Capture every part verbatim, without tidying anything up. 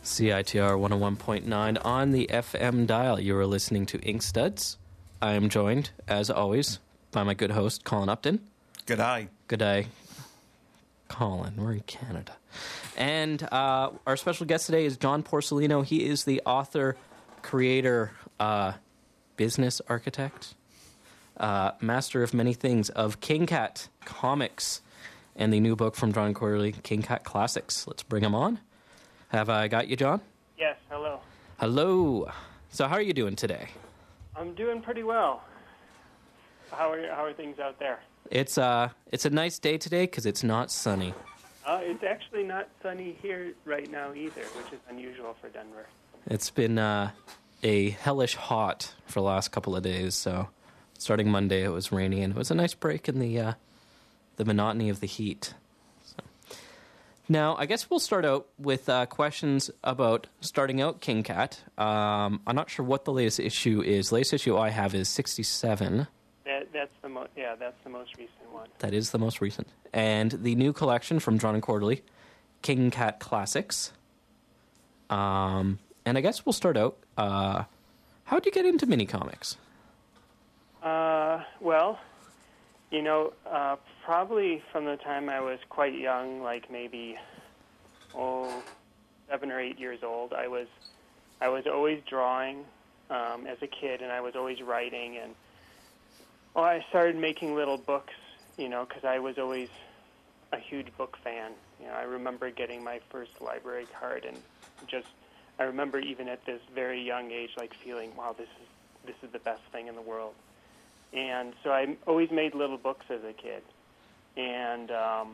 C I T R one oh one point nine on the F M dial. You are listening to Ink Studs. I am joined, as always, by my good host, Colin Upton. Good day. Good day. Colin, we're in Canada. And uh, our special guest today is John Porcellino. He is the author, creator, uh, business architect, uh, master of many things of King Cat Comics and the new book from John Quarterly, King Cat Classics. Let's bring him on. Have I got you, John? Yes, hello. Hello. So how are you doing today? I'm doing pretty well. How are how are things out there? It's uh, it's a nice day today because it's not sunny. Uh, it's actually not sunny here right now either, which is unusual for Denver. It's been uh, a hellish hot for the last couple of days. So starting Monday, it was rainy, and it was a nice break in the uh, the monotony of the heat. Now, I guess we'll start out with uh, questions about starting out King Cat. Um, I'm not sure what the latest issue is. The latest issue I have is sixty-seven. That, that's the mo- yeah, that's the most recent one. That is the most recent. And the new collection from John and Quarterly, King Cat Classics. Um, and I guess we'll start out. Uh, how did you get into mini comics? Uh, well, you know, uh, probably from the time I was quite young, like maybe oh, seven or eight years old, I was I was always drawing um, as a kid, and I was always writing, and well, I started making little books, you know, because I was always a huge book fan. You know, I remember getting my first library card, and just I remember even at this very young age, like feeling, wow, this is this is the best thing in the world. And so I always made little books as a kid. And um,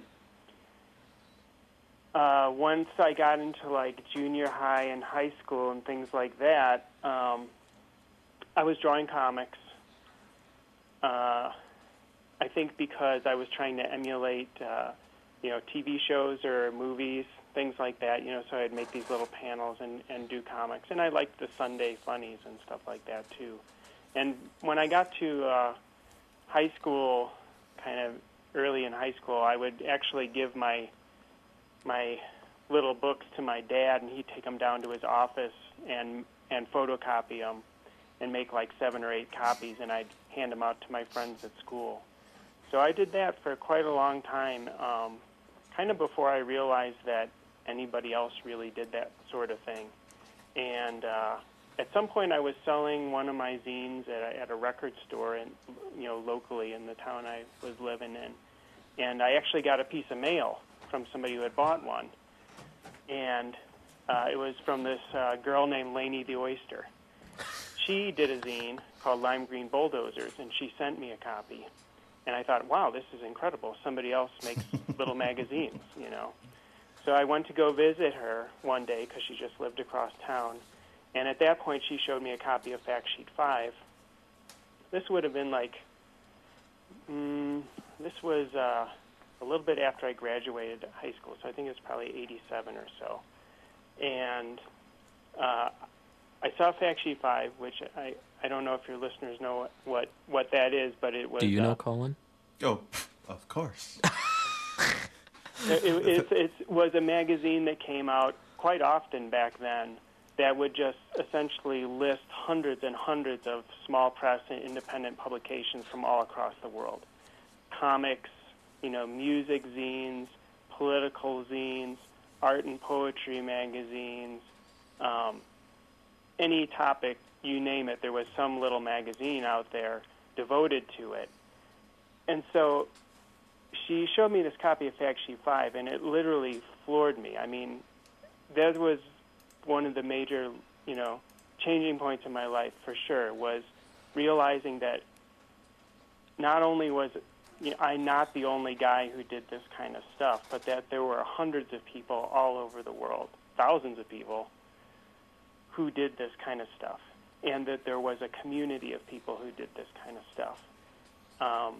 uh, once I got into like junior high and high school and things like that, um, I was drawing comics. Uh, I think because I was trying to emulate, uh, you know, T V shows or movies, things like that. You know, so I'd make these little panels and, and do comics. And I liked the Sunday funnies and stuff like that too. And when I got to uh, high school, kind of early in high school, I would actually give my my little books to my dad, and he'd take them down to his office and and photocopy them and make like seven or eight copies, and I'd hand them out to my friends at school. So I did that for quite a long time, um, kind of before I realized that anybody else really did that sort of thing. And uh, at some point, I was selling one of my zines at a, at a record store, in, you know, locally in the town I was living in, and I actually got a piece of mail from somebody who had bought one, and uh, it was from this uh, girl named Lainey the Oyster. She did a zine called Lime Green Bulldozers, and she sent me a copy, and I thought, wow, this is incredible. Somebody else makes little magazines, you know. So I went to go visit her one day because she just lived across town. And at that point, she showed me a copy of Fact Sheet five. This would have been like, mm, this was uh, a little bit after I graduated high school, so I think it was probably eighty-seven or so. And uh, I saw Fact Sheet five, which I, I don't know if your listeners know what, what that is, but it was... Do you know, uh, Colin? Oh, of course. it it, it, it was a magazine that came out quite often back then, that would just essentially list hundreds and hundreds of small press and independent publications from all across the world. Comics, you know, music zines, political zines, art and poetry magazines, um, any topic, you name it, there was some little magazine out there devoted to it. And so she showed me this copy of Fact Sheet five, and it literally floored me. I mean, there was one of the major, you know, changing points in my life for sure, was realizing that not only was you know, I not the only guy who did this kind of stuff, but that there were hundreds of people all over the world, thousands of people, who did this kind of stuff, and that there was a community of people who did this kind of stuff. Um,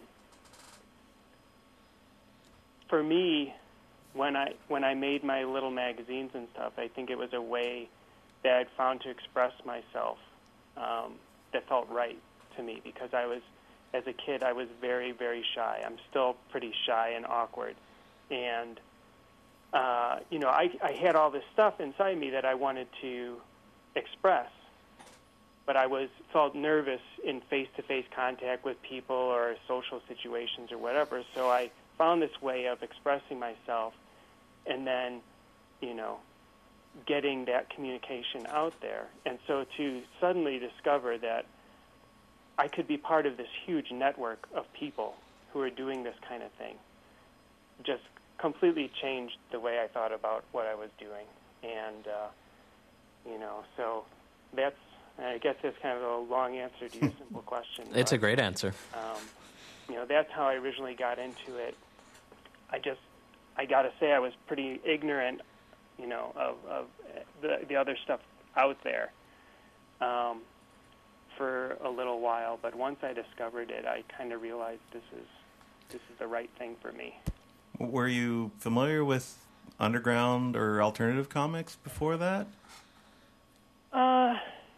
for me, when I when I made my little magazines and stuff, I think it was a way that I'd found to express myself um, that felt right to me, because I was, as a kid, I was very, very shy. I'm still pretty shy and awkward. And uh, you know, I, I had all this stuff inside me that I wanted to express, but I was felt nervous in face-to-face contact with people or social situations or whatever. So I found this way of expressing myself, and then, you know, getting that communication out there. And so to suddenly discover that I could be part of this huge network of people who are doing this kind of thing just completely changed the way I thought about what I was doing. And, uh, you know, so that's, I guess that's kind of a long answer to your simple question. It's but, a great answer. Um, you know, that's how I originally got into it. I just, I got to say I was pretty ignorant, you know, of, of the, the other stuff out there um, for a little while. But once I discovered it, I kind of realized this is this is the right thing for me. Were you familiar with underground or alternative comics before that? Uh,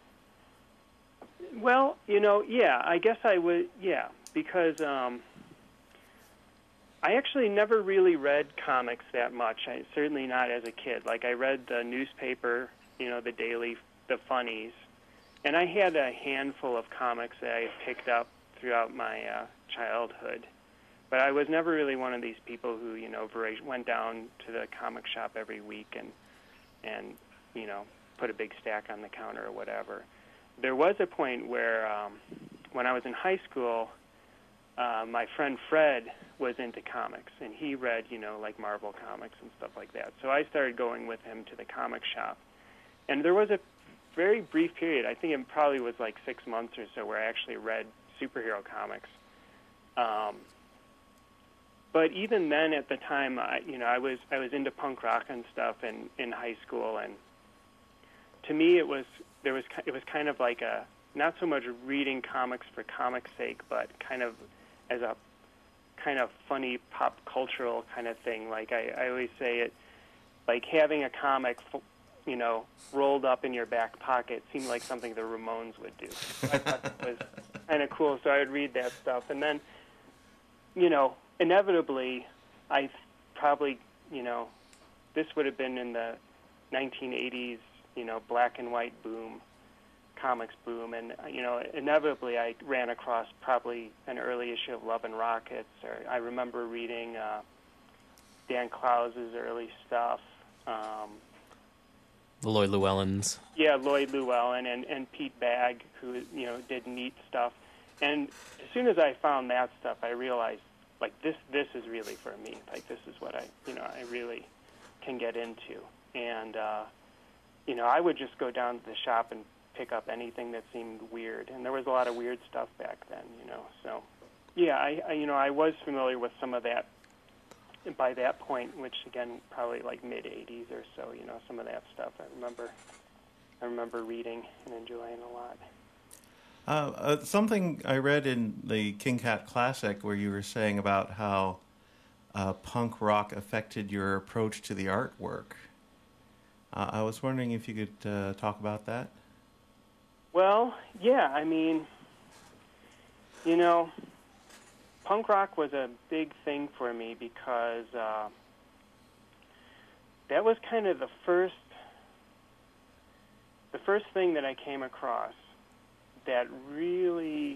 well, you know, yeah, I guess I would, yeah, because um, I actually never really read comics that much. I, certainly not as a kid. Like, I read the newspaper, you know, the daily, the funnies, and I had a handful of comics that I picked up throughout my uh, childhood. But I was never really one of these people who, you know, went down to the comic shop every week and, and you know, put a big stack on the counter or whatever. There was a point where, um, when I was in high school, uh, my friend Fred was into comics, and he read, you know, like Marvel comics and stuff like that. So I started going with him to the comic shop. And there was a very brief period, I think it probably was like six months or so, where I actually read superhero comics. Um, But even then, at the time, I, you know, I was I was into punk rock and stuff in, in high school, and to me, it was there was it was kind of like a not so much reading comics for comic's sake, but kind of as a kind of funny pop cultural kind of thing. Like I, I always say it, like having a comic, you know, rolled up in your back pocket seemed like something the Ramones would do. I thought it was kind of cool, so I would read that stuff, and then, you know, inevitably, I probably, you know, this would have been in the nineteen eighties, you know, black and white boom, comics boom, and, you know, inevitably I ran across probably an early issue of Love and Rockets, or I remember reading uh, Dan Clowes' early stuff. Um, The Lloyd Llewellyns. Yeah, Lloyd Llewellyn and, and Pete Bagg, who, you know, did neat stuff. And as soon as I found that stuff, I realized, like, this this is really for me. Like, this is what I, you know, I really can get into. And, uh, you know, I would just go down to the shop and pick up anything that seemed weird. And there was a lot of weird stuff back then, you know. So, yeah, I, I you know, I was familiar with some of that by that point, which, again, probably like mid-eighties or so, you know, some of that stuff I remember, I remember reading and enjoying a lot. Uh, uh, something I read in the King Cat Classic where you were saying about how uh, punk rock affected your approach to the artwork. Uh, I was wondering if you could uh, talk about that. Well, yeah, I mean, you know, punk rock was a big thing for me because uh, that was kind of the first, the first thing that I came across that really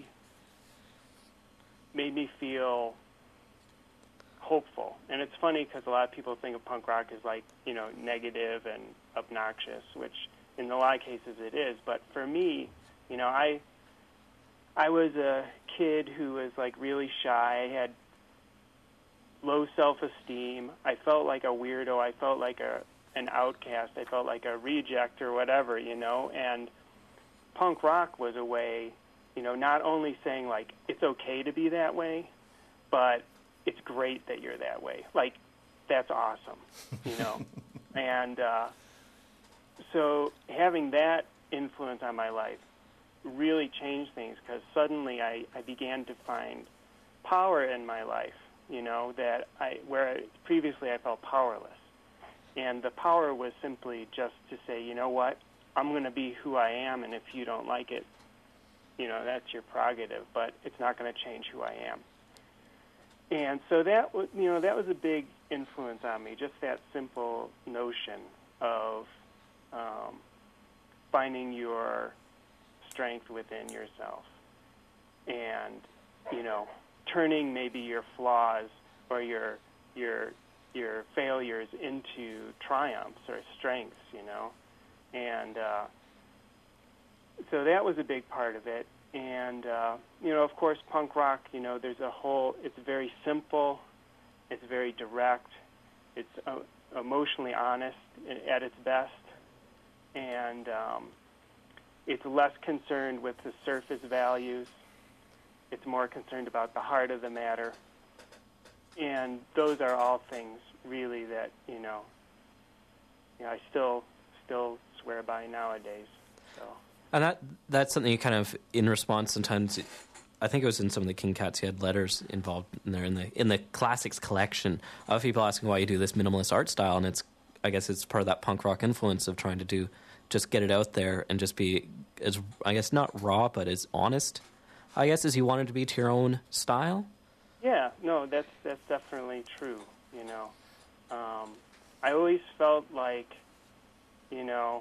made me feel hopeful. And it's funny because a lot of people think of punk rock as like, you know, negative and obnoxious, which in a lot of cases it is. But for me, you know, I I was a kid who was like really shy. I had low self-esteem. I felt like a weirdo. I felt like a an outcast. I felt like a reject or whatever, you know, and punk rock was a way, you know, not only saying, like, it's okay to be that way, but it's great that you're that way. Like, that's awesome, you know. and uh, so having that influence on my life really changed things because suddenly I, I began to find power in my life, you know, that I where previously I felt powerless. And the power was simply just to say, you know what, I'm going to be who I am, and if you don't like it, you know, that's your prerogative, but it's not going to change who I am. and so that was, you know, that was a big influence on me. Just that simple notion of um, finding your strength within yourself, and you know, turning maybe your flaws or your your your failures into triumphs or strengths, you know, and uh, so that was a big part of it. And uh, you know, of course, punk rock. You know, there's a whole. It's very simple. It's very direct. It's uh, emotionally honest at its best, and um, it's less concerned with the surface values. It's more concerned about the heart of the matter. And those are all things, really, that you know, you know I still still swear by nowadays. So. And that that's something you kind of, in response sometimes, I think it was in some of the King Cats, you had letters involved in there, in the in the classics collection of people asking why you do this minimalist art style, and it's, I guess it's part of that punk rock influence of trying to do, just get it out there and just be as, I guess, not raw, but as honest, I guess, as you wanted to be to your own style. Yeah, no, that's that's definitely true. You know, um, I always felt like, you know,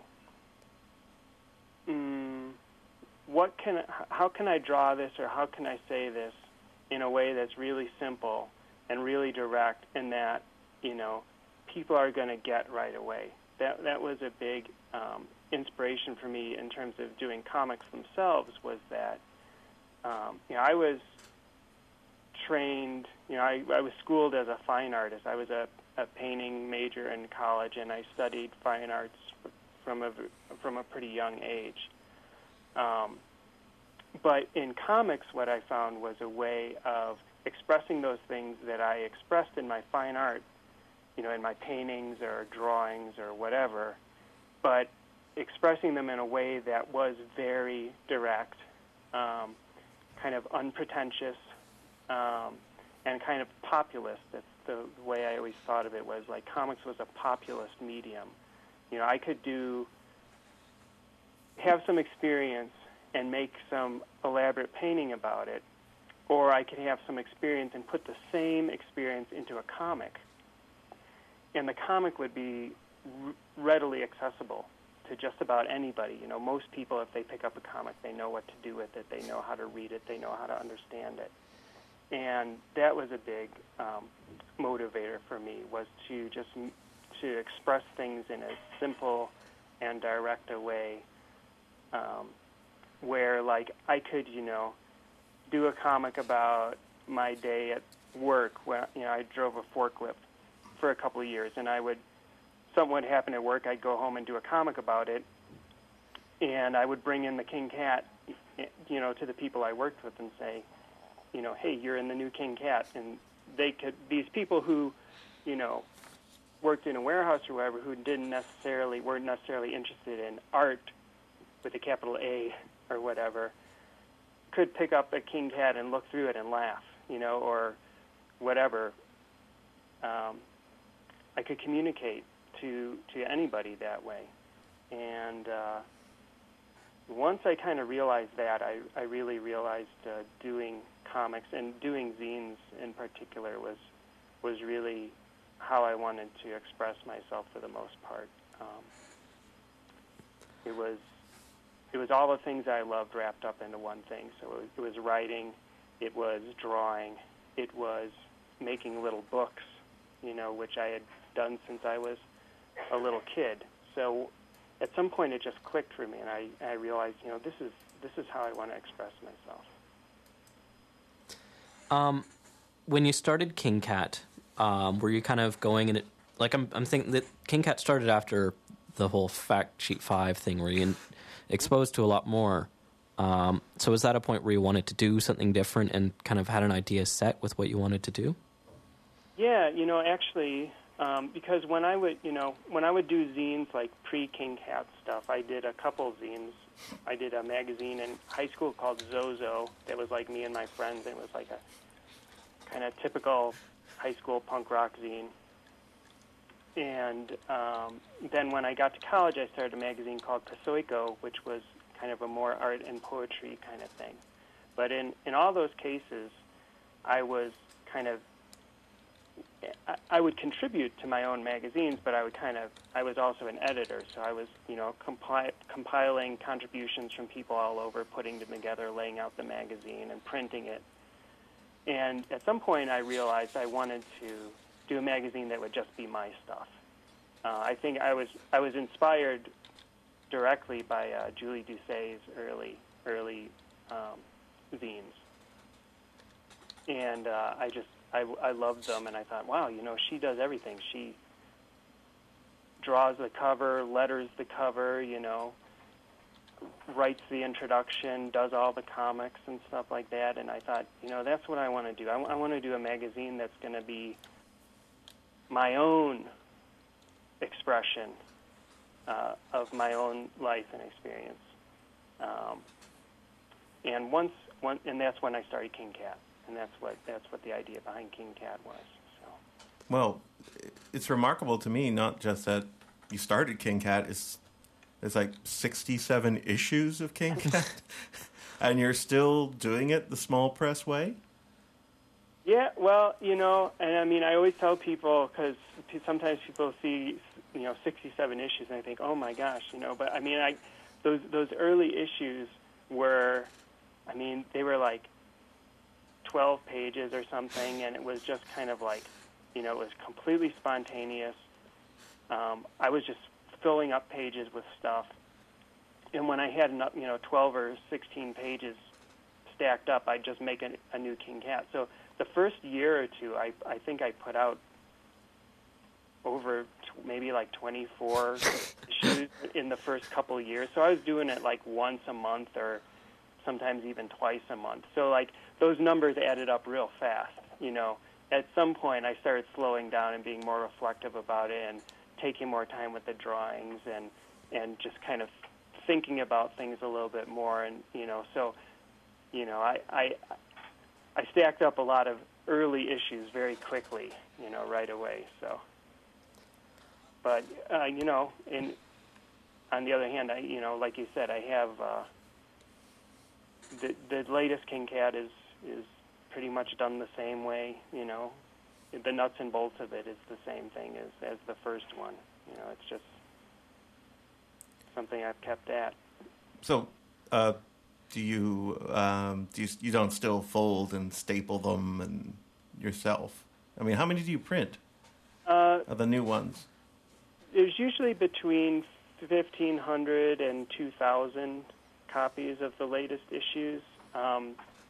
mm, what can how can I draw this, or how can I say this in a way that's really simple and really direct, and that, you know, people are going to get right away. That that was a big um, inspiration for me in terms of doing comics themselves. Was that um, you know, I was trained, you know, I, I was schooled as a fine artist. I was a, a painting major in college, and I studied fine arts from a, from a pretty young age. Um, but in comics, what I found was a way of expressing those things that I expressed in my fine art, you know, in my paintings or drawings or whatever, but expressing them in a way that was very direct, um, kind of unpretentious, Um, and kind of populist. That's the way I always thought of it, was like comics was a populist medium. You know, I could do, have some experience and make some elaborate painting about it, or I could have some experience and put the same experience into a comic. And the comic would be r- readily accessible to just about anybody. You know, most people, if they pick up a comic, they know what to do with it, they know how to read it, they know how to understand it. And that was a big um, motivator for me, was to just m- to express things in a simple and direct a way, um, where, like, I could, you know, do a comic about my day at work when, you know, I drove a forklift for a couple of years, and I would, something would happen at work, I'd go home and do a comic about it, and I would bring in the King Cat, you know, to the people I worked with and say, you know, hey, you're in the new King Cat. And they could, these people who, you know, worked in a warehouse or whatever, who didn't necessarily, weren't necessarily interested in art with a capital A or whatever, could pick up a King Cat and look through it and laugh, you know, or whatever. Um, I could communicate to, to anybody that way. And uh, once I kind of realized that, I, I really realized uh, doing comics and doing zines in particular was was really how I wanted to express myself for the most part. Um, it was it was all the things I loved wrapped up into one thing. So it was, it was writing, it was drawing, it was making little books, you know, which I had done since I was a little kid. So at some point it just clicked for me, and I, I realized, you know, this is this is how I want to express myself. Um, when you started King Cat, um, were you kind of going in it, like I'm I'm thinking that King Cat started after the whole Fact Sheet five thing, where you exposed to a lot more. Um, so was that a point where you wanted to do something different and kind of had an idea set with what you wanted to do? Yeah, you know, actually, um, because when I would, you know, when I would do zines like pre-King Cat stuff, I did a couple zines. I did a magazine in high school called Zozo that was like me and my friends. It was like a kind of typical high school punk rock zine. And um, then when I got to college, I started a magazine called Pasoiko, which was kind of a more art and poetry kind of thing. But in, in all those cases, I was kind of I, I would contribute to my own magazines, but I would kind of, I was also an editor, so I was, you know, compi- compiling contributions from people all over, putting them together, laying out the magazine, and printing it. And at some point, I realized I wanted to do a magazine that would just be my stuff. Uh, I think I was I was inspired directly by uh, Julie Doucet's early early um, zines, and uh, I just I, I loved them, and I thought, wow, you know, she does everything. She draws the cover, letters the cover, you know, writes the introduction, does all the comics and stuff like that. And I thought, you know, that's what I want to do. I, w- I want to do a magazine that's going to be my own expression uh, of my own life and experience. Um, and once, one, and that's when I started King Cat, and that's what that's what the idea behind King Cat was. So. Well, it's remarkable to me, not just that you started King Cat. It's There's like sixty-seven issues of King Cat, and you're still doing it the small press way? Yeah, well, you know, and I mean, I always tell people, because sometimes people see, you know, sixty-seven issues, and I think, oh my gosh, you know, but I mean, I those those early issues were, I mean, they were like twelve pages or something, and it was just kind of like, you know, it was completely spontaneous. Um, I was just filling up pages with stuff, and when I had enough, you know, twelve or sixteen pages stacked up, I'd just make a, a new King Cat. So the first year or two, I I think I put out over t- maybe like twenty-four issues in the first couple of years. So I was doing it like once a month or sometimes even twice a month. So like those numbers added up real fast, you know. At some point, I started slowing down and being more reflective about it and taking more time with the drawings and and just kind of thinking about things a little bit more. And, you know, so, you know, I I, I stacked up a lot of early issues very quickly, you know, right away. So, but, uh, you know, in, on the other hand, I, you know, like you said, I have uh, the, the latest King Cat is, is pretty much done the same way, you know. The nuts and bolts of it is the same thing as, as the first one. You know, it's just something I've kept at. So, uh, do you um, do you, you don't still fold and staple them and yourself? I mean, how many do you print Uh, of the new ones? there's usually between fifteen hundred and two thousand copies of the latest issues. Um,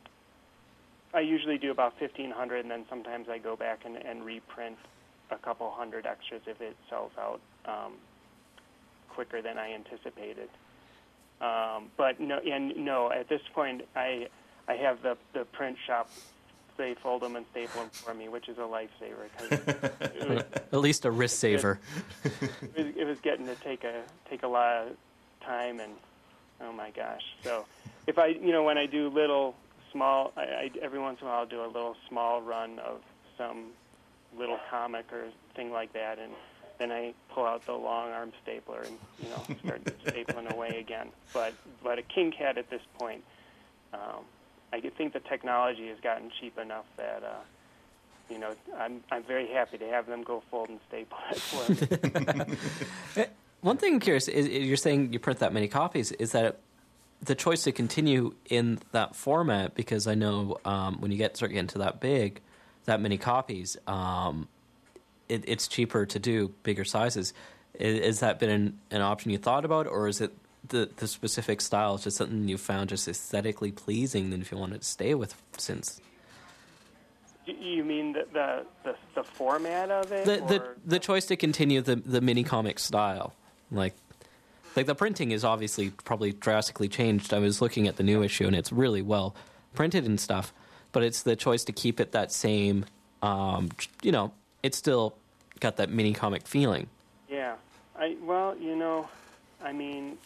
I usually do about fifteen hundred, and then sometimes I go back and, and reprint a couple hundred extras if it sells out um, quicker than I anticipated. Um, but no, and no, at this point, I I have the, the print shop. They fold them and staple them for me, which is a lifesaver. 'Cause it was, At least a wrist saver. it, was, it was getting to take a take a lot of time, and oh my gosh. So if I, you know, when I do little small, I, I, every once in a while I'll do a little small run of some little comic or thing like that, and then I pull out the long arm stapler and, you know, start stapling away again. But but a King Cat at this point, um, I think the technology has gotten cheap enough that, uh, you know, I'm I'm very happy to have them go fold and staple it for me. One thing I'm curious is, you're saying you print that many copies. Is that the choice to continue in that format? Because I know um, when you get start getting to that big, that many copies, um, it, it's cheaper to do bigger sizes. Is, has that been an, an option you thought about, or is it the the specific style is just something you found just aesthetically pleasing than if you wanted to stay with since? You mean the the, the, the format of it? The, the or the choice to continue the, the mini comic style, like like the printing is obviously probably drastically changed. I was looking at the new issue and it's really well printed and stuff, but it's the choice to keep it that same. Um, you know, it's still got that mini comic feeling. Yeah, I well, you know, I mean,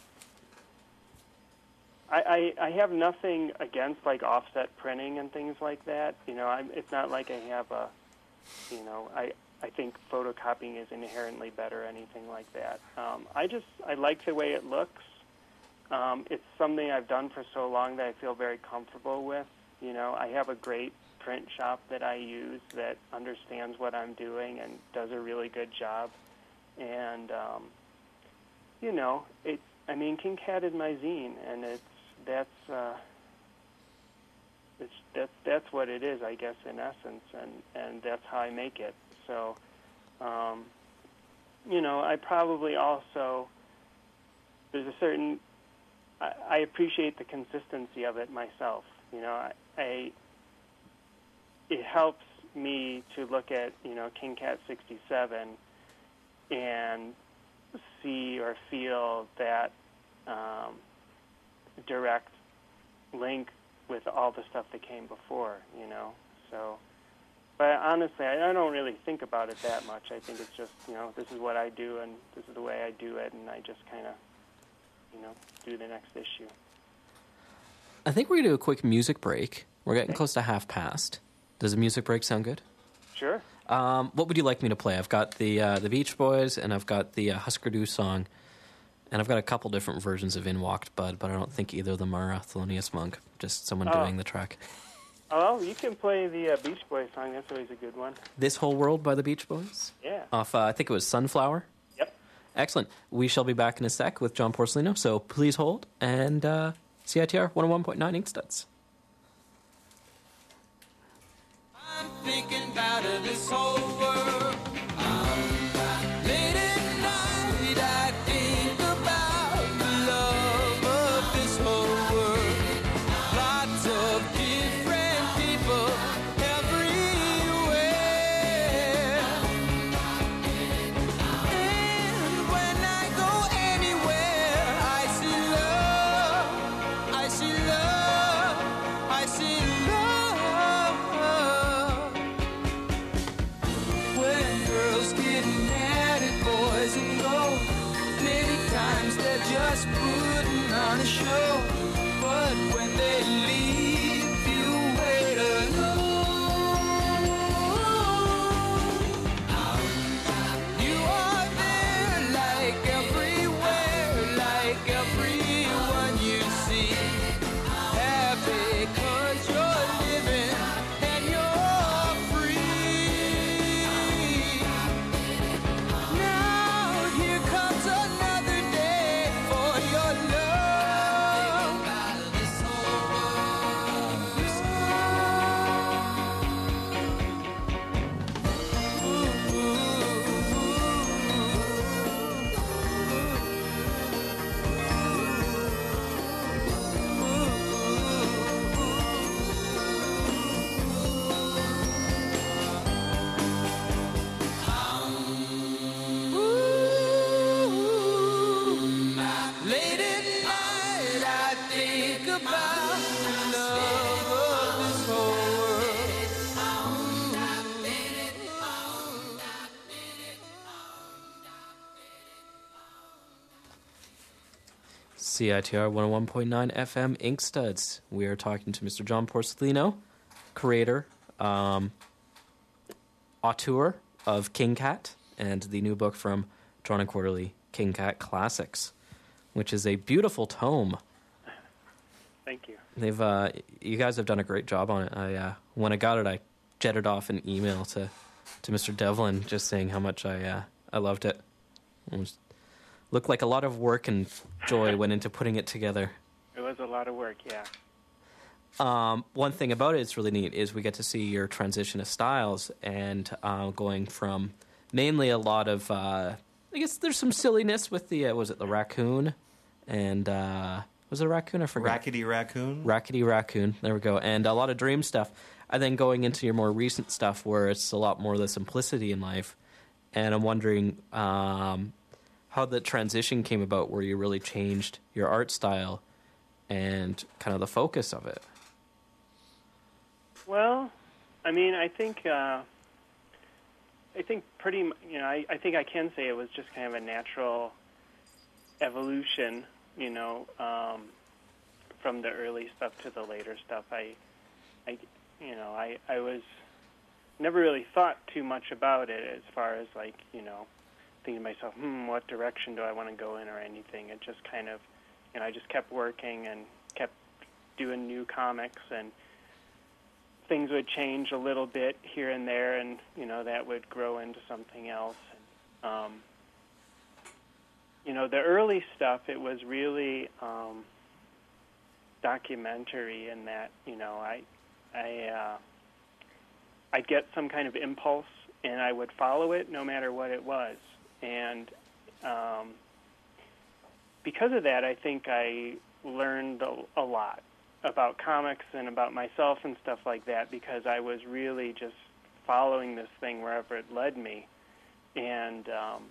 I, I I have nothing against like offset printing and things like that. You know, I'm, it's not like I have a, you know, I I think photocopying is inherently better or anything like that. Um, I just I like the way it looks. Um, it's something I've done for so long that I feel very comfortable with. You know, I have a great print shop that I use that understands what I'm doing and does a really good job. And, um, you know, it, I mean, King Cat is my zine, and it's, that's, uh, it's, that's, that's what it is, I guess, in essence, and, and that's how I make it. So, um, you know, I probably also, there's a certain, I, I appreciate the consistency of it myself. You know, I, I, it helps me to look at, you know, King Cat sixty-seven and see or feel that um, direct link with all the stuff that came before, you know. So, but honestly, I, I don't really think about it that much. I think it's just, you know, this is what I do, and this is the way I do it, and I just kind of, you know, do the next issue. I think we're going to do a quick music break. We're getting Okay. close to half past. Does a music break sound good? Sure. Um, what would you like me to play? I've got the uh, the Beach Boys, and I've got the uh, Husker Du song, and I've got a couple different versions of In Walked Bud, but I don't think either of them are uh, Thelonious Monk, just someone Oh. doing the track. Oh, you can play the uh, Beach Boys song. That's always a good one. This Whole World by the Beach Boys? Yeah. Off, uh, I think it was Sunflower. Yep. Excellent. We shall be back in a sec with John Porcellino, so please hold, and uh, C I T R one oh one point nine Inkstuds. I'm thinking about it, this whole world. I'm late at night, I think about the love of this whole world. Lots of different people everywhere. And when I go anywhere, I see love, I see love, I see love. When girls get mad at boys and go, many times they're just putting on a show. But when they leave, you wait alone. You are there like everywhere, like everyone you see. Happy 'cause you're living and you're free. Now here comes another day for your love. This whole world, this late at night, I think about the love of this whole world. C I T R one oh one point nine F M Inkstuds. We are talking to Mister John Porcellino, creator, um, auteur of King Cat, and the new book from Drawn and Quarterly, King Cat Classics, which is a beautiful tome. Thank you. They've, uh, you guys have done a great job on it. I, uh, when I got it, I jetted off an email to, to Mister Devlin, just saying how much I, uh, I loved it. It was, looked like a lot of work and joy went into putting it together. It was a lot of work, yeah. Um, one thing about it that's really neat is we get to see your transition of styles and uh, going from mainly a lot of, uh, I guess there's some silliness with the, uh, was it the raccoon? And, uh, was it a raccoon? I forgot. Rackety Raccoon. Rackety Raccoon. There we go. And a lot of dream stuff. And then going into your more recent stuff where it's a lot more of the simplicity in life. And I'm wondering um, how the transition came about where you really changed your art style and kind of the focus of it. Well, I mean, I think uh, I think pretty, m- you know, I, I think I can say it was just kind of a natural evolution, you know, um, from the early stuff to the later stuff. I, I, you know, I, I was never really thought too much about it as far as like, you know, thinking to myself, hmm, what direction do I want to go in or anything. It just kind of, you know, I just kept working and kept doing new comics and things would change a little bit here and there, and you know that would grow into something else. And, um, you know, the early stuff, it was really um, documentary in that, you know, I, I, uh, I'd get some kind of impulse, and I would follow it no matter what it was. And um, because of that, I think I learned a, a lot about comics and about myself and stuff like that, because I was really just following this thing wherever it led me. And, um,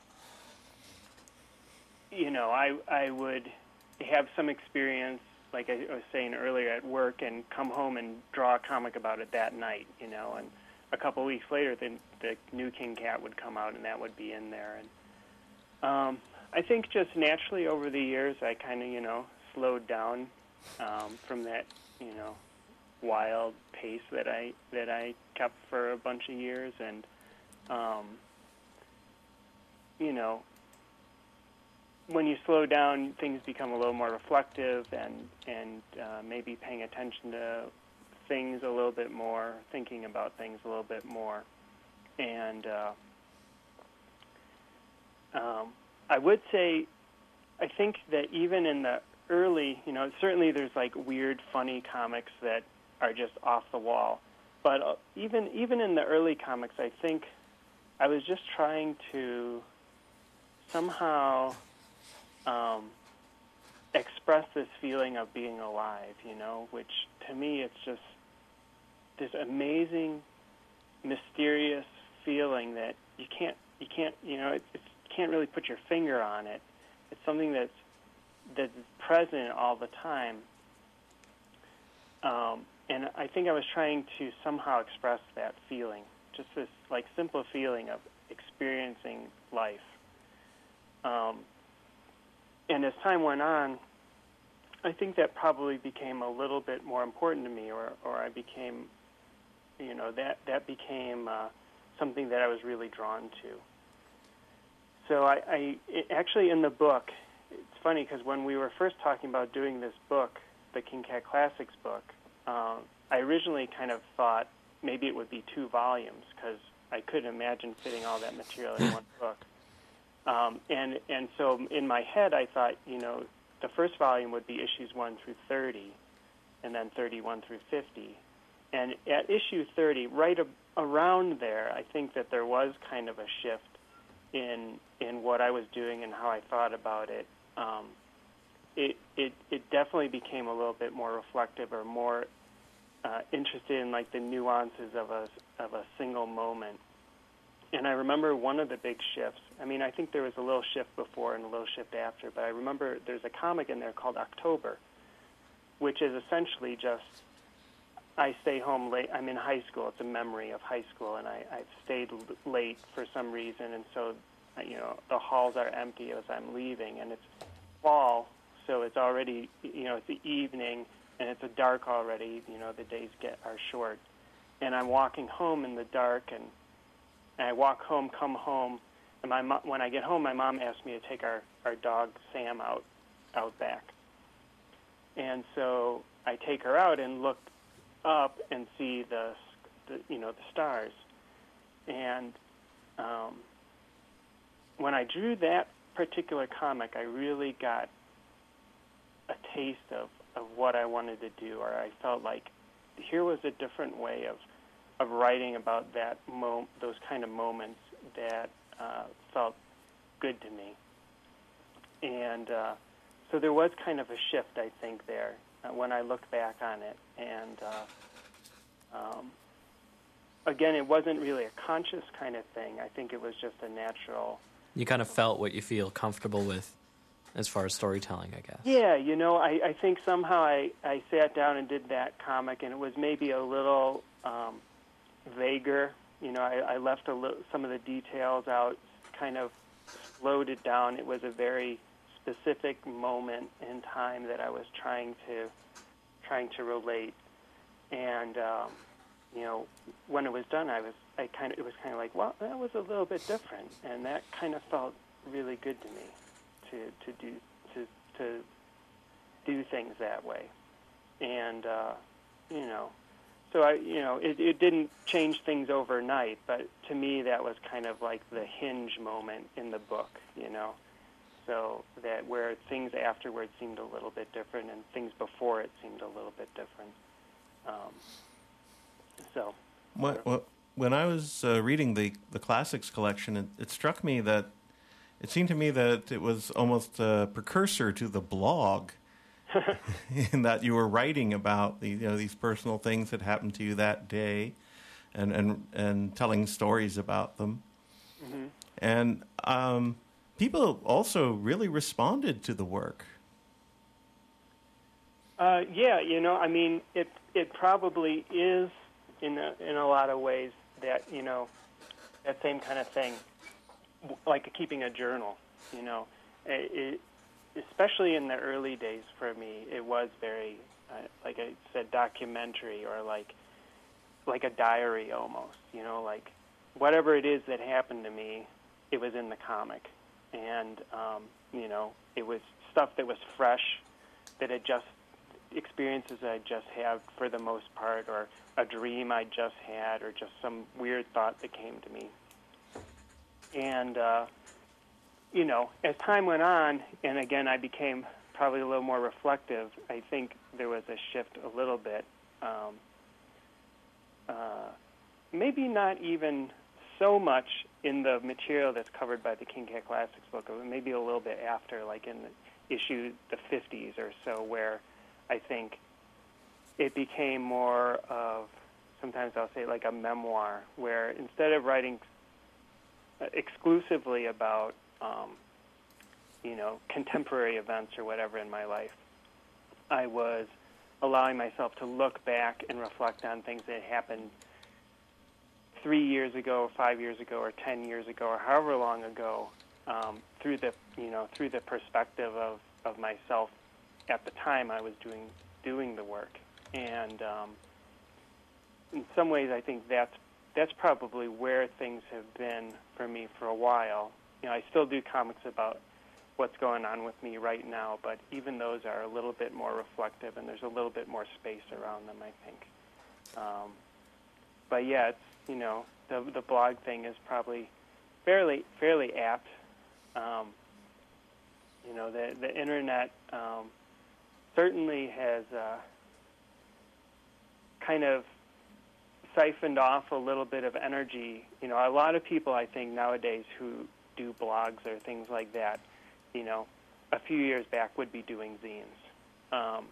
you know, I, I would have some experience, like I was saying earlier, at work, and come home and draw a comic about it that night, you know, and a couple of weeks later, the, the new King Cat would come out, and that would be in there. And um, I think just naturally over the years, I kind of, you know, slowed down um, from that, you know, wild pace that I that I kept for a bunch of years, and um, you know, when you slow down, things become a little more reflective, and and uh, maybe paying attention to things a little bit more, thinking about things a little bit more, and uh, um, I would say, I think that even in the early, you know, certainly there's like weird, funny comics that are just off the wall, but uh, even even in the early comics, I think I was just trying to somehow um, express this feeling of being alive, you know, which to me it's just this amazing, mysterious feeling that you can't, you can't, you know, it, it can't really put your finger on it. It's something that's that's present all the time. Um, and I think I was trying to somehow express that feeling, just this like simple feeling of experiencing life. Um, and as time went on, I think that probably became a little bit more important to me, or, or I became, you know, that, that became uh, something that I was really drawn to. So I, I it, actually in the book, it's funny because when we were first talking about doing this book, the King Cat Classics book, uh, I originally kind of thought maybe it would be two volumes because I couldn't imagine fitting all that material in one book. Um, and and so in my head, I thought, you know, the first volume would be issues one through thirty, and then thirty-one through fifty. And at issue thirty, right ab- around there, I think that there was kind of a shift in in what I was doing and how I thought about it. Um, it it it definitely became a little bit more reflective, or more uh, interested in like the nuances of a of a single moment. And I remember one of the big shifts. I mean, I think there was a little shift before and a little shift after, but I remember there's a comic in there called October, which is essentially just I stay home late. I'm in high school. It's a memory of high school, and I, I've stayed l- late for some reason, and so, you know, the halls are empty as I'm leaving, and it's fall, so it's already, you know, it's the evening, and it's a dark already. You know, the days get are short, and I'm walking home in the dark, and, and I walk home, come home, and my mo- when I get home, my mom asked me to take our, our dog Sam out out back, and so I take her out and look up and see the, the you know the stars, and um, when I drew that particular comic, I really got a taste of, of what I wanted to do, or I felt like here was a different way of of writing about that mo- those kind of moments that uh, felt good to me, and uh, so there was kind of a shift, I think, there uh, when I look back on it, and uh, um, again, it wasn't really a conscious kind of thing. I think it was just a natural. You kind of felt what you feel comfortable with as far as storytelling, I guess. Yeah, you know, I, I think somehow I, I sat down and did that comic, and it was maybe a little um, vaguer. You know, I, I left a li- some of the details out, kind of slowed it down. It was a very specific moment in time that I was trying to trying to relate, and um, you know, when it was done, I was I kind of it was kind of like, well, that was a little bit different, and that kind of felt really good to me to to do to to do things that way, and uh, you know, so I, you know, it, it didn't change things overnight, but to me that was kind of like the hinge moment in the book, you know. So that where things afterwards seemed a little bit different, and things before it seemed a little bit different. Um, so, What, what, when I was uh, reading the the classics collection, it, it struck me that it seemed to me that it was almost a precursor to the blog, in that you were writing about the you know these personal things that happened to you that day, and and and telling stories about them, mm-hmm. and um, people also really responded to the work. Uh, yeah, you know, I mean, it it probably is in a, in a lot of ways that, you know, that same kind of thing, like keeping a journal, you know. It, especially in the early days for me, it was very, uh, like I said, documentary, or like like a diary almost, you know, like whatever it is that happened to me, it was in the comic. And, um, you know, it was stuff that was fresh, that had just, experiences I just had for the most part, or a dream I just had, or just some weird thought that came to me. And, uh, you know, as time went on, and again, I became probably a little more reflective, I think there was a shift a little bit. Um, uh, maybe not even so much in the material that's covered by the King Cat Classics book, but maybe a little bit after, like in the issue, the fifties or so, where I think it became more of, sometimes I'll say like a memoir, where instead of writing exclusively about, um, you know, contemporary events or whatever in my life, I was allowing myself to look back and reflect on things that happened three years ago, or five years ago, or ten years ago, or however long ago, um, through the, you know, through the perspective of, of myself at the time I was doing doing the work. And um, in some ways, I think that's that's probably where things have been for me for a while. You know, I still do comics about what's going on with me right now, but even those are a little bit more reflective, and there's a little bit more space around them, I think. Um, but yeah, it's, you know, the the blog thing is probably fairly fairly apt. Um, you know, the the internet um, certainly has uh, kind of siphoned off a little bit of energy. You know, a lot of people, I think, nowadays who do blogs or things like that, you know, a few years back would be doing zines. Um,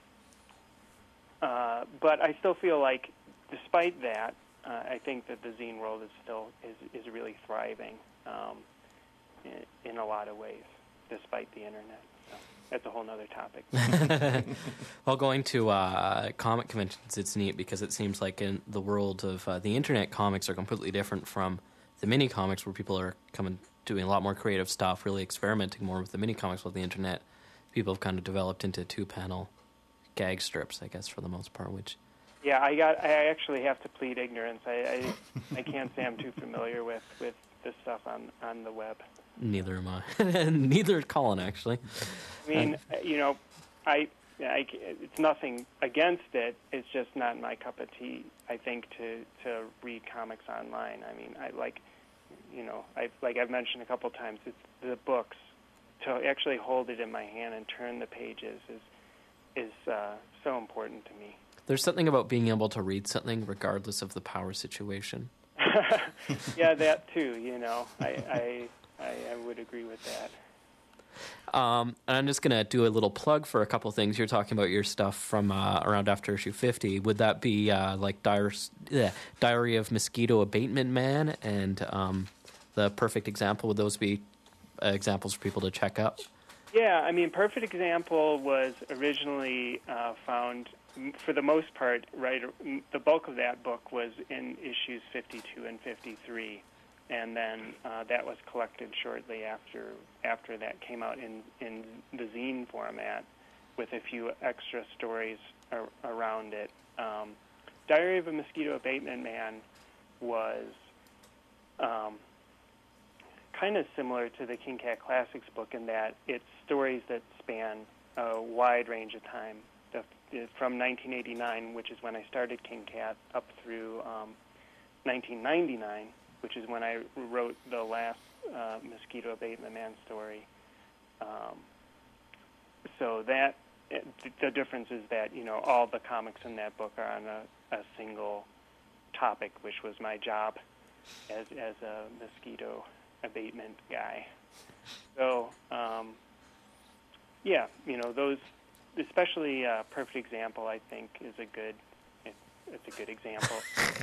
uh, but I still feel like, despite that, uh, I think that the zine world is still is, is really thriving um, in, in a lot of ways, despite the internet. So that's a whole other topic. Well, going to uh, comic conventions, it's neat because it seems like in the world of uh, the internet, comics are completely different from the mini comics, where people are coming doing a lot more creative stuff, really experimenting more with the mini comics. With the internet, people have kind of developed into two-panel gag strips, I guess, for the most part. Which, yeah, I got. I actually have to plead ignorance. I I, I can't say I'm too familiar with, with this stuff on, on the web. Neither am I. Neither is Colin, actually. I mean, you know, I, I, it's nothing against it. It's just not my cup of tea, I think, to, to read comics online. I mean, I like, you know, I like I've mentioned a couple times, it's the books. To actually hold it in my hand and turn the pages is is uh, so important to me. There's something about being able to read something regardless of the power situation. Yeah, that too, you know. I, I, I, I would agree with that. Um, and I'm just going to do a little plug for a couple things. You're talking about your stuff from uh, around after issue fifty. Would that be uh, like Diary, yeah, Diary of Mosquito Abatement Man and um, The Perfect Example? Would those be uh, examples for people to check out? Yeah, I mean, Perfect Example was originally uh, found, for the most part, right, the bulk of that book was in issues fifty-two and fifty-three. And then uh, that was collected shortly after after that came out in, in the zine format with a few extra stories ar- around it. Um, Diary of a Mosquito Abatement Man was um, kind of similar to the King Cat Classics book in that it's stories that span a wide range of time. The, is from nineteen eighty-nine, which is when I started King Cat, up through um, nineteen ninety-nine, which is when I wrote the last uh, Mosquito Abatement Man story. Um, so that the difference is that, you know, all the comics in that book are on a, a single topic, which was my job as as a mosquito abatement guy. So, um, yeah, you know, those, especially uh, Perfect Example, I think, is a good, it, it's a good example.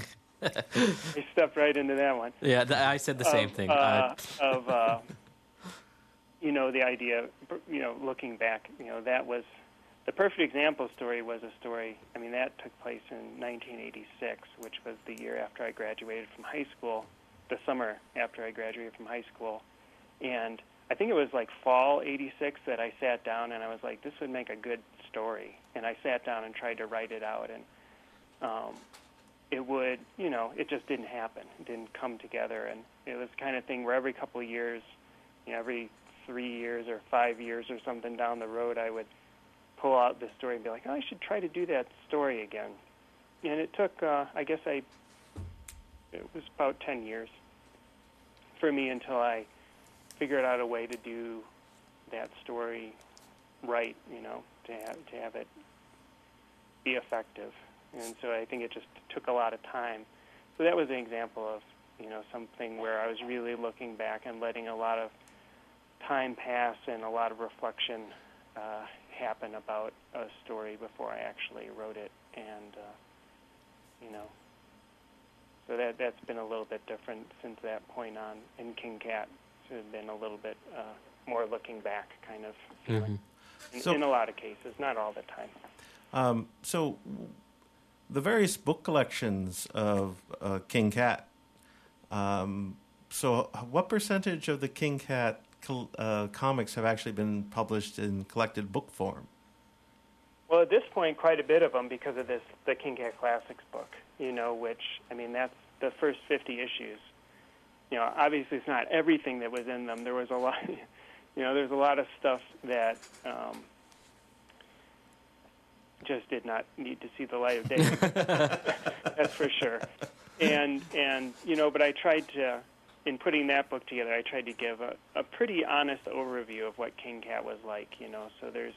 I stepped right into that one. Yeah, th- I said the same of, thing. Uh, Uh, of, uh, you know, the idea, you know, looking back, you know, that was, the Perfect Example story was a story, I mean, that took place in nineteen eighty-six, which was the year after I graduated from high school, the summer after I graduated from high school. And I think it was like fall eighty-six that I sat down and I was like, this would make a good story. And I sat down and tried to write it out, and um, it would, you know, it just didn't happen. It didn't come together. And it was the kind of thing where every couple of years, you know, every three years or five years or something down the road, I would pull out the story and be like, oh, I should try to do that story again. And it took, uh, I guess I, it was about ten years for me until I figured out a way to do that story right, you know, to have, to have it be effective. And so I think it just took a lot of time. So that was an example of, you know, something where I was really looking back and letting a lot of time pass and a lot of reflection uh, happen about a story before I actually wrote it. And, uh, you know, so that, that's been a little bit different since that point on in King Cat. So it's been a little bit uh, more looking back kind of feeling. Mm-hmm. in, So- in a lot of cases, not all the time. Um, so, the various book collections of uh, King Cat. Um, so, what percentage of the King Cat col- uh, comics have actually been published in collected book form? Well, at this point, quite a bit of them because of this, the King Cat Classics book, you know, which, I mean, that's the first fifty issues. You know, obviously it's not everything that was in them. There was a lot, you know, there's a lot of stuff that um, just did not need to see the light of day. That's for sure. And, and, you know, but I tried to, in putting that book together, I tried to give a, a pretty honest overview of what King Cat was like, you know, so there's,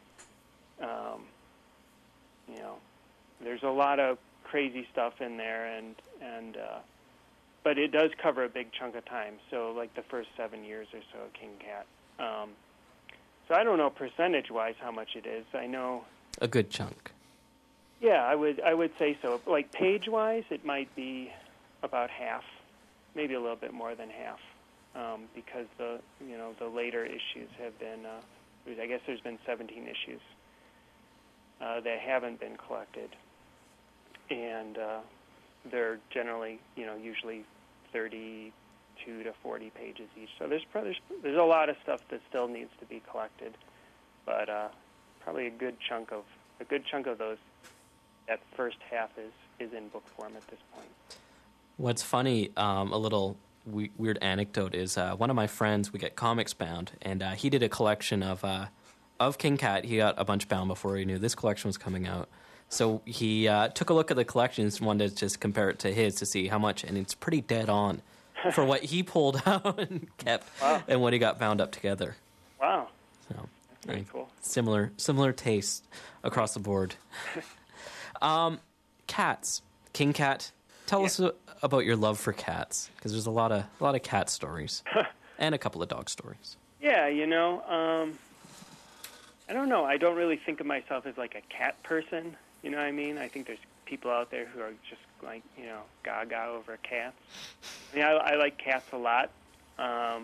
um, you know, there's a lot of crazy stuff in there, and, and, uh, but it does cover a big chunk of time, so like the first seven years or so of King Cat. Um, so I don't know percentage-wise how much it is. I know... a good chunk. Yeah, I would I would say so. Like page-wise, it might be about half, maybe a little bit more than half, um, because the you know the later issues have been. Uh, I guess there's been seventeen issues uh, that haven't been collected, and uh, they're generally you know usually thirty-two to forty pages each. So there's there's there's a lot of stuff that still needs to be collected, but uh, probably a good chunk of a good chunk of those. That first half is, is in book form at this point. What's funny, um, a little we- weird anecdote is uh, one of my friends, we get comics bound, and uh, he did a collection of uh, of King Cat. He got a bunch bound before he knew this collection was coming out. So he uh, took a look at the collections and wanted to just compare it to his to see how much, and it's pretty dead on for what he pulled out and kept Wow. and what he got bound up together. Wow, So that's pretty cool. Similar similar taste across the board. Um, cats, King Cat. Tell Yeah. us uh, about your love for cats, because there's a lot of a lot of cat stories and a couple of dog stories. Yeah, you know, um, I don't know. I don't really think of myself as like a cat person. You know what I mean? I think there's people out there who are just like, you know, gaga over cats. I mean, I, I like cats a lot. Um,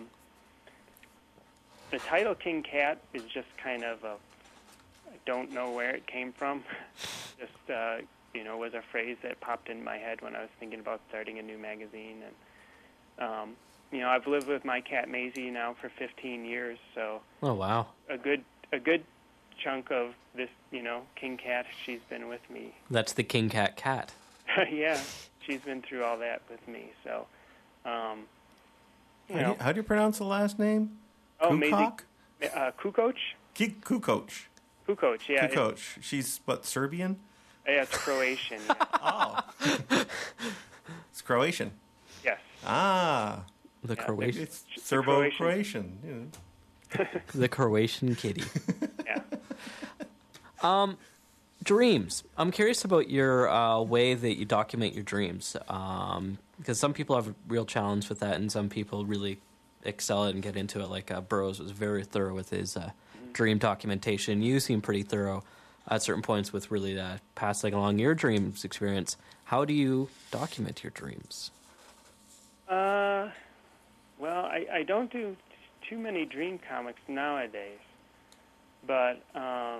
the title King Cat is just kind of a, I don't know where it came from. just, uh, you know, was a phrase that popped in my head when I was thinking about starting a new magazine. And, um, you know, I've lived with my cat Maisie now for fifteen years, so Oh wow, a good a good chunk of this, you know, King Cat, she's been with me. that's the King Cat cat. Yeah, she's been through all that with me. So, um, you How do know, you, how do you pronounce the last name? oh, Maisie, Kukoc? uh, Kukoc, Ki- Kukoc. Kukoc, yeah. it- Kukoc. She's, what, Serbian? Yeah, it's Croatian. Yeah. Oh. It's Croatian. Yes. Ah. The Yeah, Croatian, It's the Serbo-Croatian. you know. the Croatian kitty. Yeah. Dreams. I'm curious about your uh, way that you document your dreams, um, because some people have a real challenge with that, and some people really excel at it and get into it. Like uh, Burroughs was very thorough with his uh, dream documentation. You seem pretty thorough at certain points with really uh, passing along your dreams experience. How do you document your dreams? Uh, well, I, I don't do t- too many dream comics nowadays, but um,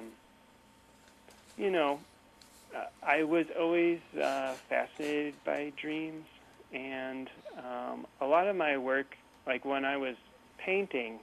you know, uh, I was always uh, fascinated by dreams, and um, a lot of my work, like when I was painting,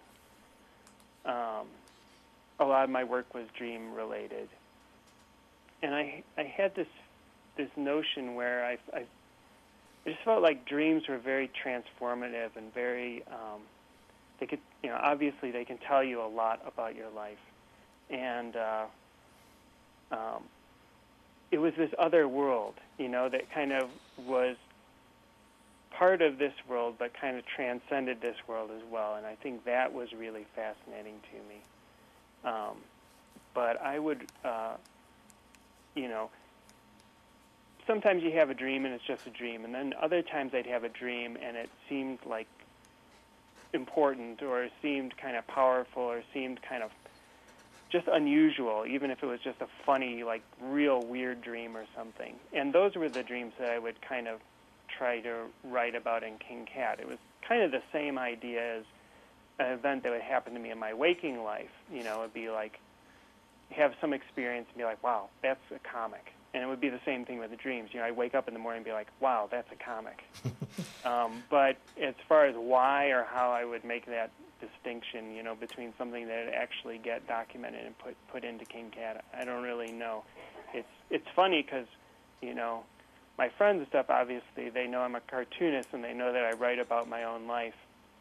um, a lot of my work was dream related, and I I had this this notion where I I I just felt like dreams were very transformative and very, um, they could, you know, obviously they can tell you a lot about your life. And uh, um, it was this other world, you know, that kind of was part of this world but kind of transcended this world as well. And I think that was really fascinating to me. Um, but I would, uh, you know, sometimes you have a dream and it's just a dream, and then other times I'd have a dream and it seemed like important, or it seemed kind of powerful, or seemed kind of just unusual, even if it was just a funny, like real weird dream or something. And those were the dreams that I would kind of try to write about in King Cat. It was kind of the same idea as an event that would happen to me in my waking life. You know, it'd be like have some experience and be like, wow, that's a comic. And it would be the same thing with the dreams. You know, I wake up in the morning and be like, wow, that's a comic. um, but as far as why or how I would make that distinction, you know, between something that would actually get documented and put, put into King Cat, I don't really know. It's it's funny because, you know, my friends and stuff, obviously, they know I'm a cartoonist and they know that I write about my own life.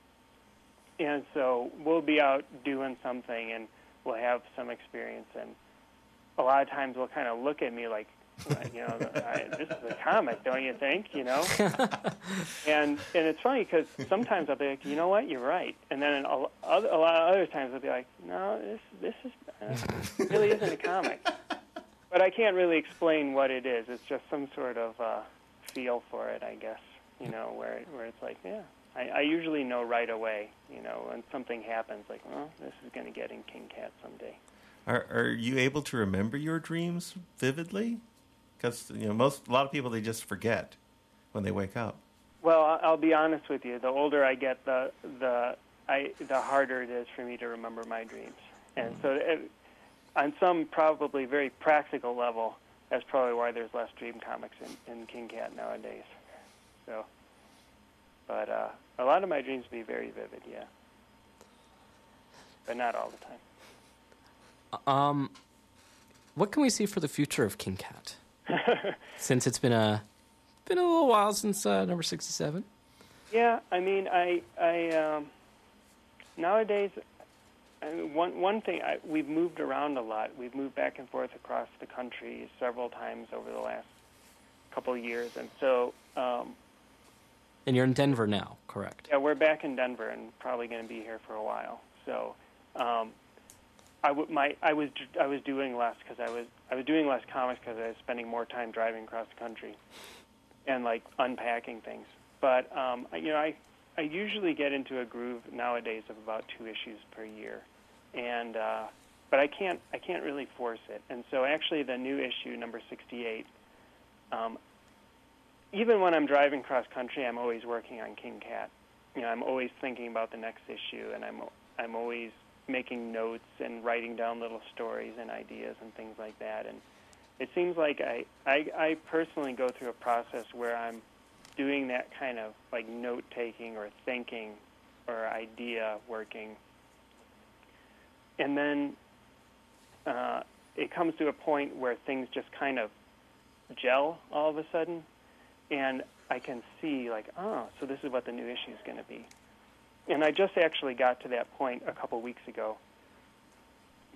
And so we'll be out doing something and we'll have some experience, and a lot of times they'll kind of look at me like, you know, I, this is a comic, don't you think? You know, and and it's funny because sometimes I'll be like, you know what, you're right, and then a, other, a lot of other times I'll be like, no, this this is uh, really isn't a comic, but I can't really explain what it is. It's just some sort of uh, feel for it, I guess. You know, where where it's like, yeah, I, I usually know right away. You know, when something happens, like, well, this is going to get in King Cat someday. Are are you able to remember your dreams vividly? Because you know, most a lot of people, they just forget when they wake up. Well, I- I'll be honest with you. The older I get, the the I the harder it is for me to remember my dreams. And so, it, on some probably very practical level, that's probably why there's less dream comics in, in King Cat nowadays. So, but uh, a lot of my dreams be very vivid, yeah, but not all the time. Um, what can we see for the future of King Cat? Since it's been a been a little while since uh, number sixty-seven. Yeah, I mean, I I um, nowadays, I mean, one one thing I, we've moved around a lot. We've moved back and forth across the country several times over the last couple of years, and so. Um, And you're in Denver now, correct? Yeah, we're back in Denver and probably going to be here for a while. So, um, I, w- my, I was I was doing less because I was I was doing less comics because I was spending more time driving across the country and like unpacking things. But um, I- you know, I I usually get into a groove nowadays of about two issues per year, and uh, but I can't I can't really force it. And so actually, the new issue, number sixty-eight. Um, Even when I'm driving cross country, I'm always working on King Cat. You know, I'm always thinking about the next issue, and I'm I'm always making notes and writing down little stories and ideas and things like that. And it seems like I I, I personally go through a process where I'm doing that kind of like note taking or thinking or idea working, and then uh, it comes to a point where things just kind of gel all of a sudden. And I can see, like, oh, so this is what the new issue is going to be. And I just actually got to that point a couple weeks ago.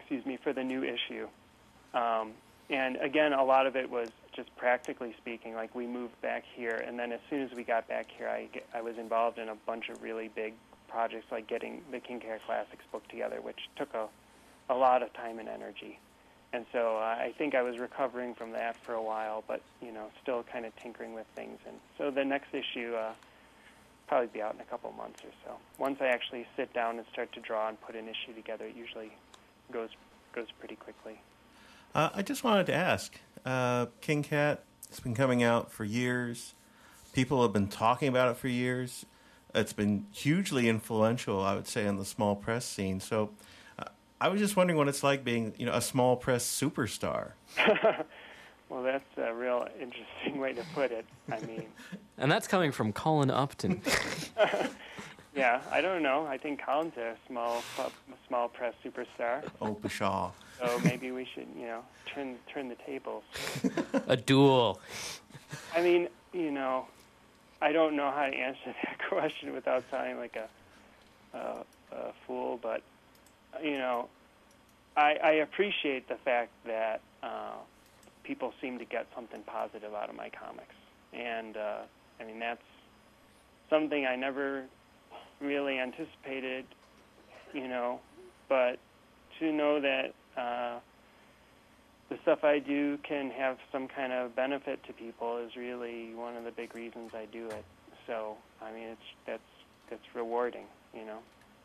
excuse me, for the new issue. Um, and again, a lot of it was just practically speaking, like we moved back here, and then as soon as we got back here, I, get, I was involved in a bunch of really big projects, like getting the King Cat Classics book together, which took a, a lot of time and energy. And so uh, I think I was recovering from that for a while, but, you know, still kind of tinkering with things. And so the next issue uh, probably be out in a couple months or so. Once I actually sit down and start to draw and put an issue together, it usually goes goes pretty quickly. Uh, I just wanted to ask, uh, King Cat, it's been coming out for years. People have been talking about it for years. It's been hugely influential, I would say, in the small press scene. So uh, I was just wondering what it's like being, you know, a small press superstar. Well, that's a real interesting way to put it. I mean, And that's coming from Colin Upton. yeah, I don't know. I think Colin's a small a small press superstar. Oh, pshaw. So maybe we should, you know, turn turn the tables. A duel. I mean, you know, I don't know how to answer that question without sounding like a, a, a fool, but, you know, I, I appreciate the fact that uh, people seem to get something positive out of my comics. And, uh, I mean, that's something I never really anticipated, you know, but to know that uh, the stuff I do can have some kind of benefit to people is really one of the big reasons I do it. So, I mean, it's that's that's rewarding, you know.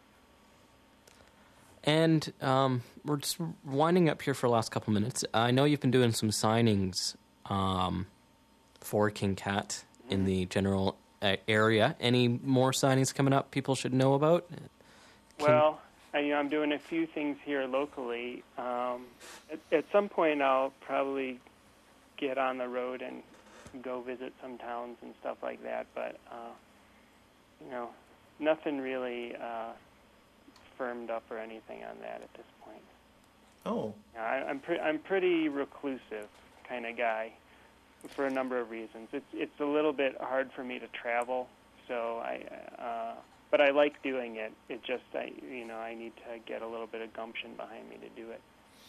And um, we're just winding up here for the last couple minutes. I know you've been doing some signings um, for King Cat mm-hmm. in the general uh, area. Any more signings coming up people should know about? King- well, I, you know, I'm doing a few things here locally. Um, at, at some point, I'll probably get on the road and go visit some towns and stuff like that. But, uh, you know, nothing really... Uh, firmed up or anything on that at this point. Oh. I, I'm pre- I'm pretty reclusive kind of guy for a number of reasons. It's it's a little bit hard for me to travel, so I uh, but I like doing it. It just I you know I need to get a little bit of gumption behind me to do it.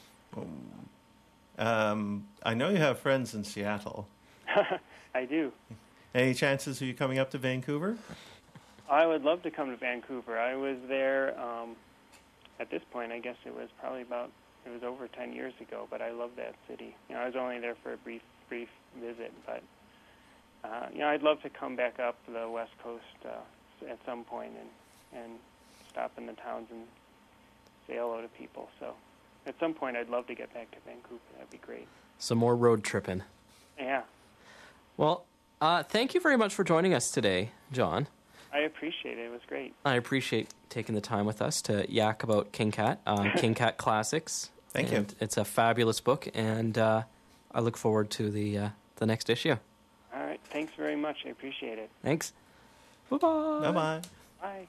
Um, I know you have friends in Seattle. I do. Any chances of you coming up to Vancouver? I would love to come to Vancouver. I was there, um, at this point, I guess it was probably about, it was over ten years ago, but I love that city. You know, I was only there for a brief, brief visit, but, uh, you know, I'd love to come back up the West Coast uh, at some point and, and stop in the towns and say hello to people. So at some point, I'd love to get back to Vancouver. That'd be great. Some more road tripping. Yeah. Well, uh, thank you very much for joining us today, John. I appreciate it. It was great. I appreciate taking the time with us to yak about King Cat, uh, King Cat Classics. Thank and you. It's a fabulous book, and uh, I look forward to the uh, the next issue. All right. Thanks very much. I appreciate it. Thanks. Bye-bye. Bye-bye. Bye.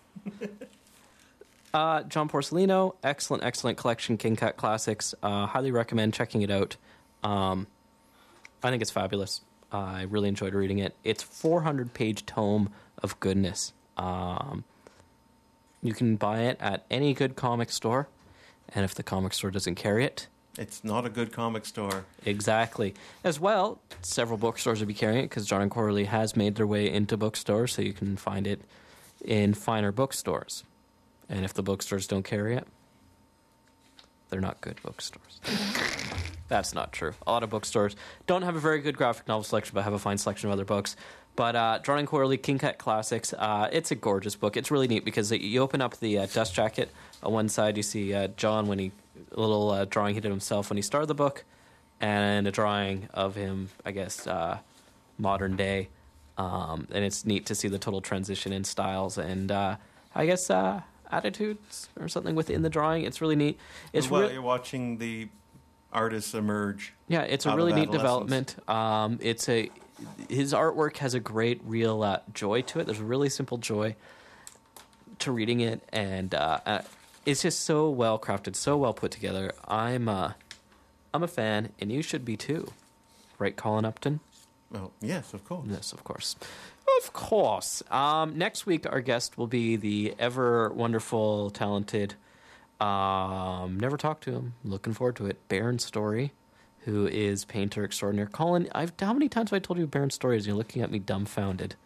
uh, John Porcellino, excellent, excellent collection, King Cat Classics. Uh, highly recommend checking it out. Um, I think it's fabulous. Uh, I really enjoyed reading it. It's a four hundred page tome of goodness. Um, you can buy it at any good comic store, and if the comic store doesn't carry it, It's not a good comic store. exactly. As well, several bookstores will be carrying it because John and Corley has made their way into bookstores, so you can find it in finer bookstores. And if the bookstores don't carry it, they're not good bookstores. That's not true. A lot of bookstores don't have a very good graphic novel selection, but have a fine selection of other books. But uh, John and Corley, King Cat Classics, uh, it's a gorgeous book. It's really neat because you open up the uh, dust jacket. On one side, you see uh, John when he a little uh, drawing he did himself when he started the book, and a drawing of him, I guess, uh, modern day. Um, and it's neat to see the total transition in styles and uh, I guess uh, attitudes or something within the drawing. It's really neat. It's Well, re- you're watching the artists emerge. Yeah, it's a out really of neat adolescence. development. Um, it's a his artwork has a great real uh, joy to it. There's a really simple joy to reading it, and uh, uh, it's just so well crafted, so well put together. I'm uh, I'm a fan, and you should be too, right, Colin Upton? Oh, yes, of course. Yes, of course. Of course. Um, next week, our guest will be the ever wonderful, talented Um, never talked to him. Looking forward to it. Baron Story, who is painter extraordinaire. Colin, I've how many times have I told you Baron Story is? You're looking at me dumbfounded.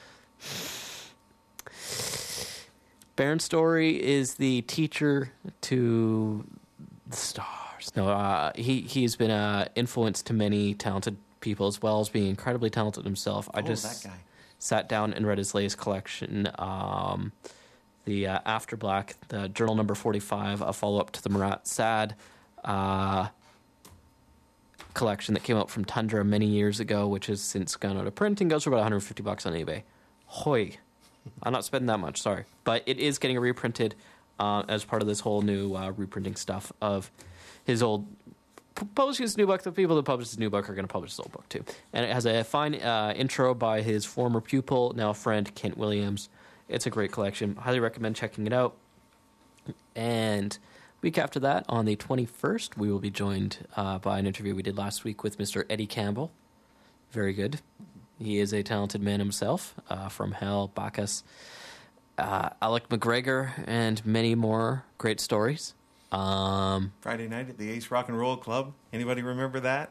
Baron Story is the teacher to the stars. No, uh, he he's been uh, influence to many talented people as well as being incredibly talented himself. I Oh, just that guy. sat down and read his latest collection, um, the uh, After Black, the Journal Number forty-five, a follow-up to the Marat Sad uh, collection that came out from Tundra many years ago, which has since gone out of print and goes for about one hundred fifty bucks on eBay. Hoy. I'm not spending that much, sorry. But it is getting reprinted uh, as part of this whole new uh, reprinting stuff of his old... Publishing his new book. The people that publish his new book are going to publish his old book, too. And it has a fine uh, intro by his former pupil, now friend, Kent Williams. It's a great collection. Highly recommend checking it out. And week after that, on the twenty-first, we will be joined uh, by an interview we did last week with Mister Eddie Campbell. Very good. He is a talented man himself, uh, from Hell, Bacchus, uh, Alec McGregor, and many more great stories. Um, Friday night at the Ace Rock and Roll Club. Anybody remember that?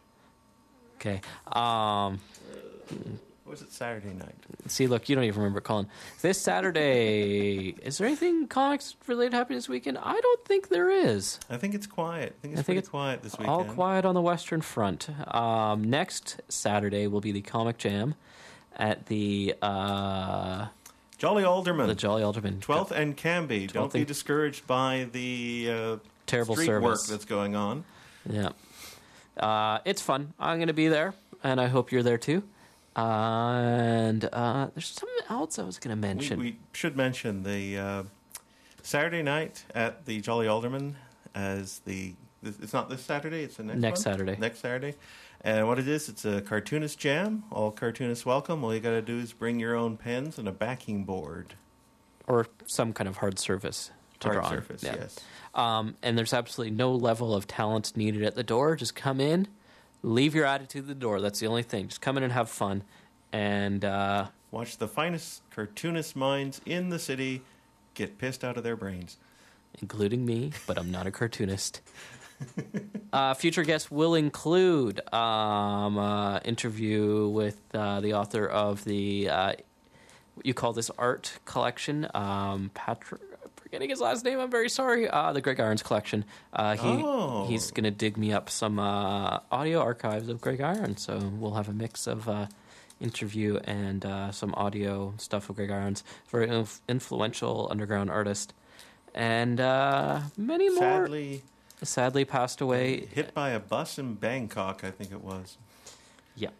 okay. Um, Or was it Saturday night? see, look, you don't even remember, Colin. This Saturday, is there anything comics related happening this weekend? I don't think there is. I think it's quiet. I think it's I think pretty it's quiet this weekend. All quiet on the Western Front. Um, next Saturday will be the Comic Jam at the uh, Jolly Alderman. the Jolly Alderman. twelfth and Canby. Don't twelfth be and- discouraged by the uh, Terrible street service. work that's going on. Yeah. Uh, it's fun. I'm going to be there, and I hope you're there too. Uh, and uh, there's something else I was going to We, mention. we should mention the uh, Saturday night at the Jolly Alderman as the... It's not this Saturday, it's the next Next one? Saturday. Next Saturday. And what it is, it's a cartoonist jam. All cartoonists welcome. All you got to do is bring your own pens and a backing board. Or some kind of hard surface to Hard draw on. surface, Yeah. yes. Um, and there's absolutely no level of talent needed at the door. Just come in, leave your attitude at the door. That's the only thing. Just come in and have fun. And uh, Watch the finest cartoonist minds in the city get pissed out of their brains. including me, but I'm not a cartoonist. Uh, future guests will include um, uh, interview with uh, the author of the uh, what you call this art collection, um, Patrick. Forgetting his last name, I'm very sorry. Uh, the Greg Irons collection. Uh, he Oh. he's going to dig me up some uh, audio archives of Greg Irons, so we'll have a mix of uh, interview and uh, some audio stuff of Greg Irons. Very inf- influential underground artist, and uh, many more. Sadly, Sadly passed away. hit by a bus in Bangkok, I think it was. Yeah.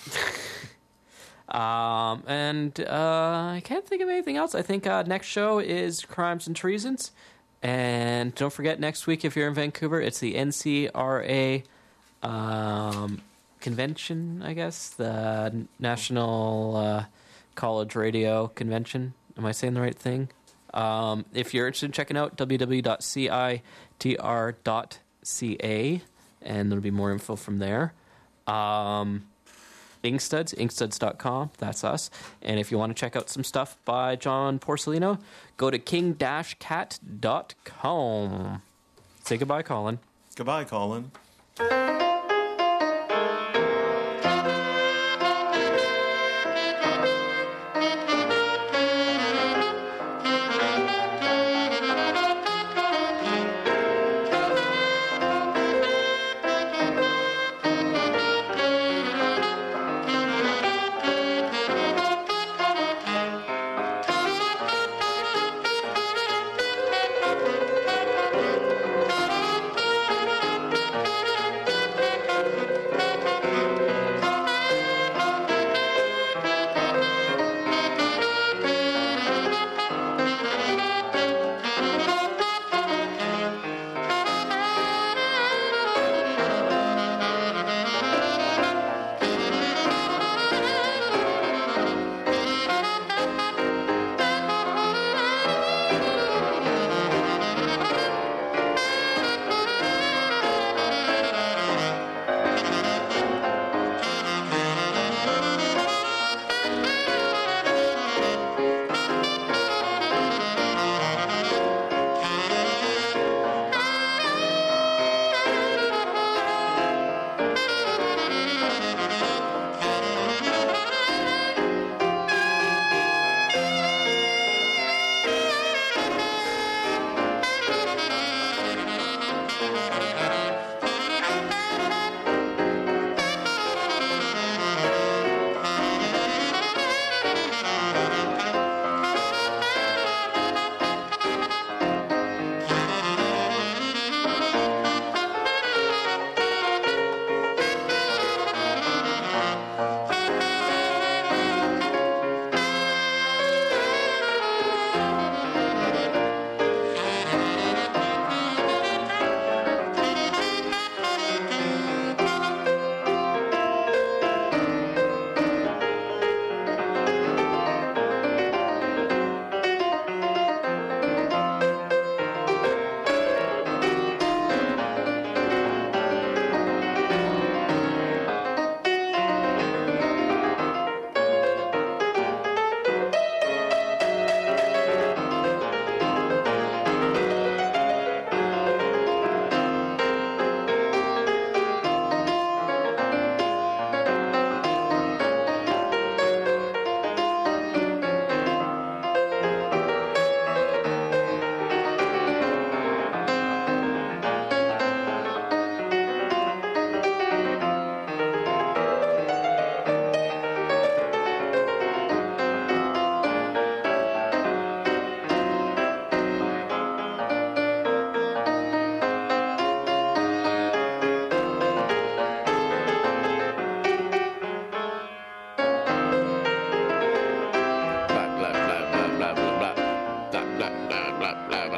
um, and uh, I can't think of anything else. I think uh, next show is Crimes and Treasons. And don't forget, next week, if you're in Vancouver, it's the N C R A um, convention, I guess. The National uh, College Radio Convention. Am I saying the right thing? Um, if you're interested in checking out w w w dot citr dot c a, and there'll be more info from there. Um, Inkstuds, inkstuds dot com, that's us. And if you want to check out some stuff by John Porcellino, go to king dash cat dot com. Say goodbye, Colin. Goodbye, Colin.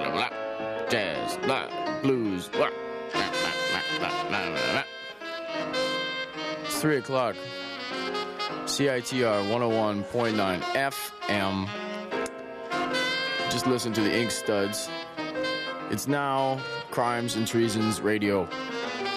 jazz, blues. It's three o'clock. C I T R one oh one point nine F M. Just listen to the Ink Studs. It's now Crimes and Treasons Radio.